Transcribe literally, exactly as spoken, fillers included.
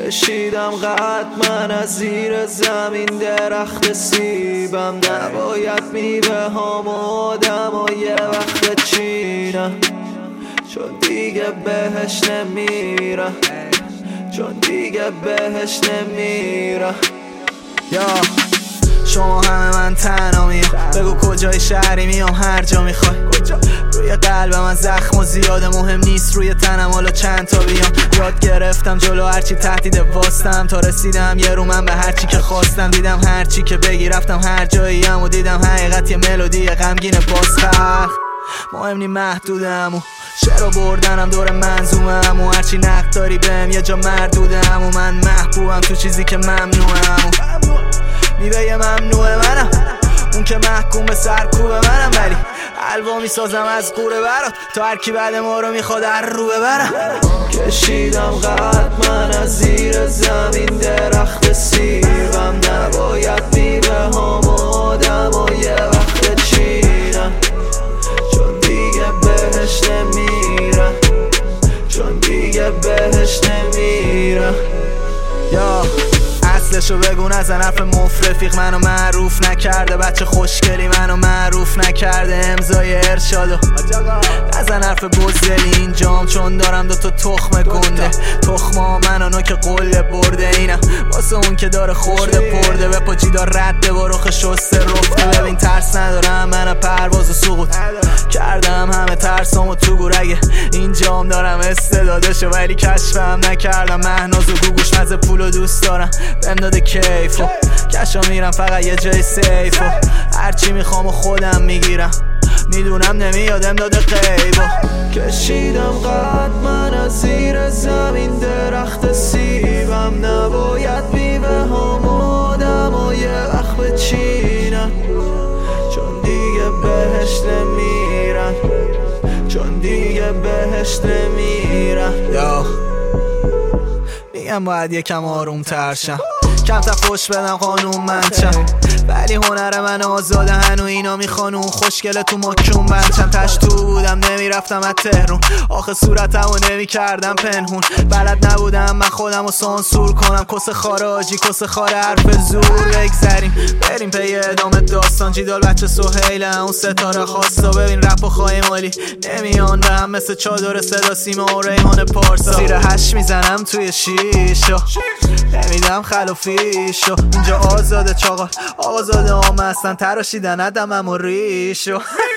کشیدم قد من از زیر زمین درخت سیبم، نباید میوه هام آدم و یه وقت چینم، چون دیگه بهش نمیرم، چون دیگه بهش نمیرم. یا شما همه من تنها میام، بگو کجای شهری میام هر جا میخوای. روی قلب من زخم و زیاده، مهم نیست روی تنم حالا چند تا بیام. یاد گرفتم جلو هرچی تهدید واستم، تا رسیدم یه رو من به هرچی که خواستم. دیدم هرچی که بگی رفتم هر جاییم و دیدم حقیقت یه ملودی غمگین بازخلق. مهم نی محدودم و شعر و بردنم دور منظومم و هرچی نقد داری بهم یه جا مردودم و من محبوبم تو چیزی که ممنوعم و میوه ممنوع منم، اون که محکوم به سرکوب منم، ولی حلوا میسازم از قوره برات تا هر کی بعد ما رو میخواد هر رو ببرم. کشیدم قد من از زیر زمین درخت سیبم، نباید میوه هام آدم و یه وقت چینم، چون دیگه بهش نمیرم، چون دیگه بهش نمیرم. یا اصلشو بگو نزن حرف مفرفیق، منو معروف نکرده، بچه خوشگلی منو معروف نکرده، امضای ارشادو نزن حرف بزدلی اینجام، چون دارم دوتا تخم گنده، تخما منو نوک قله برده، اینم واسه اون که داره خورده پرده، به پا جیدار رده با رخ شسته رفته. ببین ترس ندارم من پرواز و سقوط کردم، همه ترسامو تو گورگه اینجام دارم استعدادشو، ولی کشفم نکردم. مهناز و گوگوش مزه پولو دوست دارم، بهم داده کیف و کشا میرم فقط یه جای سیف و هرچی میخوام و خودم میگیرم، میدونم نمیادم داده غیب و کشیدم قد من از زیر زمین درخت سیبم، نباید میوه هام آدم و یه وقت بچینم، چون دیگه بهش نمیرم، چون دیگه بهش نمیرم. یا میگم باید یکم آروم ترشم، کم تا فوش بدم قانون منچم، ولی هنر من آزاده هنو اینا میخوان اون خوشگله تو مکون بنچم. تش تو بودم نمیرفتم از تهرون، آخه صورتمو نمیکردم پنهون، بلد نبودم من خودمو سانسور کنم، کس خاراجی کس خار حرف زور. بگذریم بریم پی ادامه داستان، جیدال بچه سهیله اون ستاره خواستا، ببین رپ و خواهی مالی نمیان به هم مثل چادر صدا سیما و ریحان پارسا، زیر هش میزنم توی شیشو نمیدم خلافیشو، اینجا آزاده چاقا آزاده آمه هستن تراشیدن ادمم و ریشو.